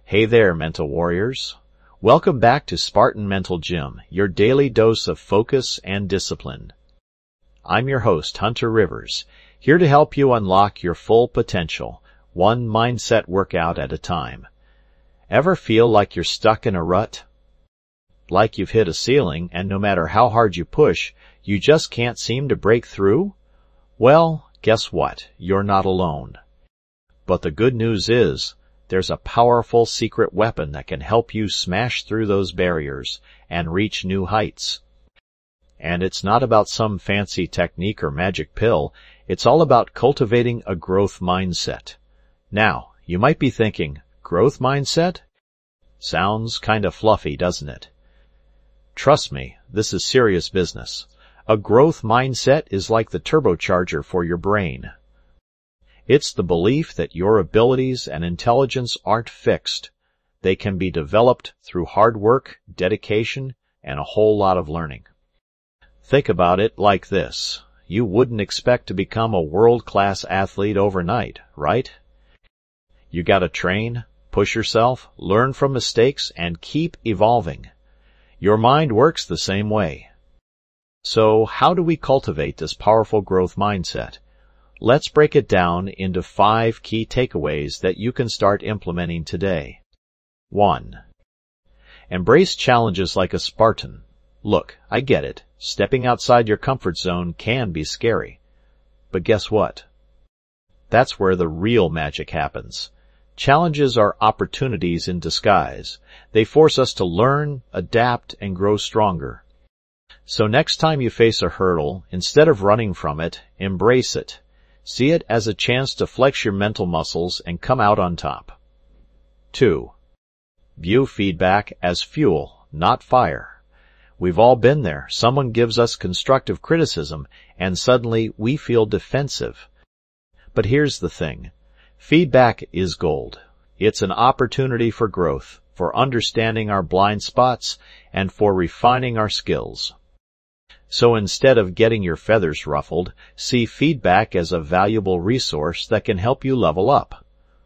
Hey there, mental warriors. Welcome back to Spartan Mental Gym, your daily dose of focus and discipline. I'm your host, Hunter Rivers, here to help you unlock your full potential, one mindset workout at a time. Ever feel like you're stuck in a rut? Like you've hit a ceiling, and no matter how hard you push, you just can't seem to break through? Well, guess what? You're not alone. But the good news is, there's a powerful secret weapon that can help you smash through those barriers and reach new heights. And it's not about some fancy technique or magic pill, it's all about cultivating a growth mindset. Now, you might be thinking, growth mindset? Sounds kinda fluffy, doesn't it? Trust me, this is serious business. A growth mindset is like the turbocharger for your brain. It's the belief that your abilities and intelligence aren't fixed. They can be developed through hard work, dedication, and a whole lot of learning. Think about it like this. You wouldn't expect to become a world-class athlete overnight, right? You gotta train, push yourself, learn from mistakes, and keep evolving. Your mind works the same way. So, how do we cultivate this powerful growth mindset? Let's break it down into 5 key takeaways that you can start implementing today. 1. Embrace challenges like a Spartan. Look, I get it. Stepping outside your comfort zone can be scary. But guess what? That's where the real magic happens. Challenges are opportunities in disguise. They force us to learn, adapt, and grow stronger. So next time you face a hurdle, instead of running from it, embrace it. See it as a chance to flex your mental muscles and come out on top. 2. View feedback as fuel, not fire. We've all been there. Someone gives us constructive criticism, and suddenly we feel defensive. But here's the thing. Feedback is gold. It's an opportunity for growth, for understanding our blind spots, and for refining our skills. So instead of getting your feathers ruffled, see feedback as a valuable resource that can help you level up.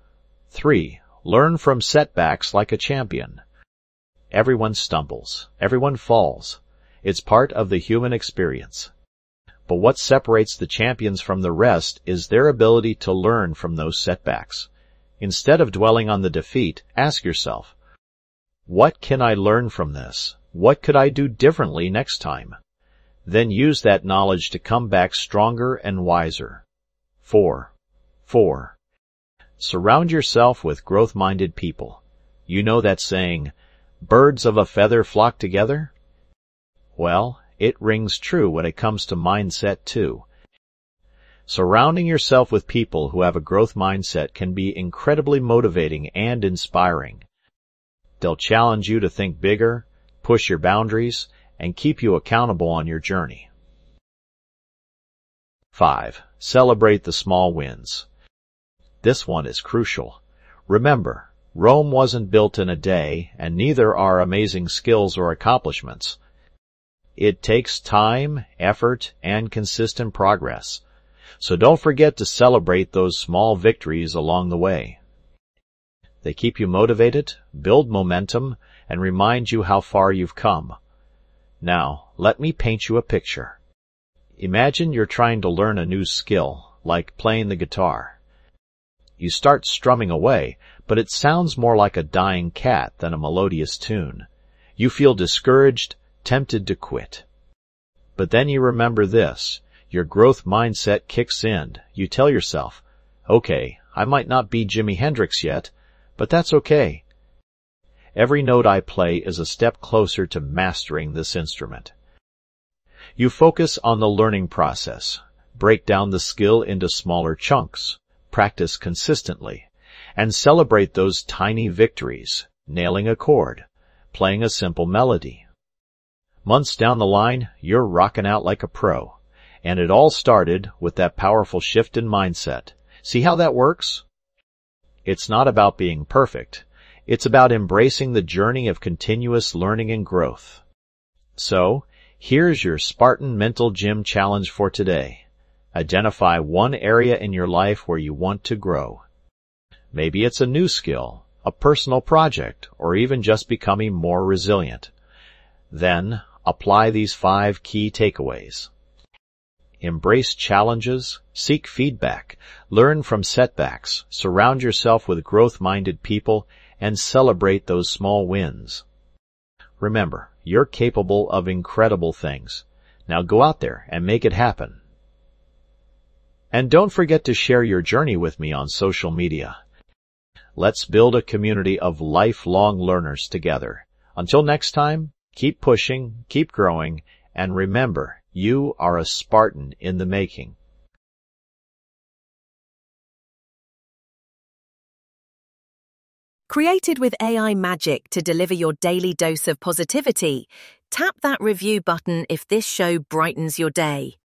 3. Learn from setbacks like a champion. Everyone stumbles. Everyone falls. It's part of the human experience. But what separates the champions from the rest is their ability to learn from those setbacks. Instead of dwelling on the defeat, ask yourself, what can I learn from this? What could I do differently next time? Then use that knowledge to come back stronger and wiser. 4. Surround yourself with growth-minded people. You know that saying, birds of a feather flock together? Well, it rings true when it comes to mindset too. Surrounding yourself with people who have a growth mindset can be incredibly motivating and inspiring. They'll challenge you to think bigger, push your boundaries, and keep you accountable on your journey. 5. Celebrate the small wins. This one is crucial. Remember, Rome wasn't built in a day, and neither are amazing skills or accomplishments. It takes time, effort, and consistent progress. So don't forget to celebrate those small victories along the way. They keep you motivated, build momentum, and remind you how far you've come. Now, let me paint you a picture. Imagine you're trying to learn a new skill, like playing the guitar. You start strumming away, but it sounds more like a dying cat than a melodious tune. You feel discouraged, tempted to quit. But then you remember this. Your growth mindset kicks in. You tell yourself, okay, I might not be Jimi Hendrix yet, but that's okay. Every note I play is a step closer to mastering this instrument. You focus on the learning process. Break down the skill into smaller chunks. Practice consistently. And celebrate those tiny victories. Nailing a chord. Playing a simple melody. Months down the line, you're rocking out like a pro. And it all started with that powerful shift in mindset. See how that works? It's not about being perfect. It's about embracing the journey of continuous learning and growth. So, here's your Spartan Mental Gym challenge for today. Identify one area in your life where you want to grow. Maybe it's a new skill, a personal project, or even just becoming more resilient. Then, apply these 5 key takeaways. Embrace challenges, seek feedback, learn from setbacks, surround yourself with growth-minded people, and celebrate those small wins. Remember, you're capable of incredible things. Now go out there and make it happen. And don't forget to share your journey with me on social media. Let's build a community of lifelong learners together. Until next time, keep pushing, keep growing, and remember, you are a Spartan in the making. Created with AI magic to deliver your daily dose of positivity, tap that review button if this show brightens your day.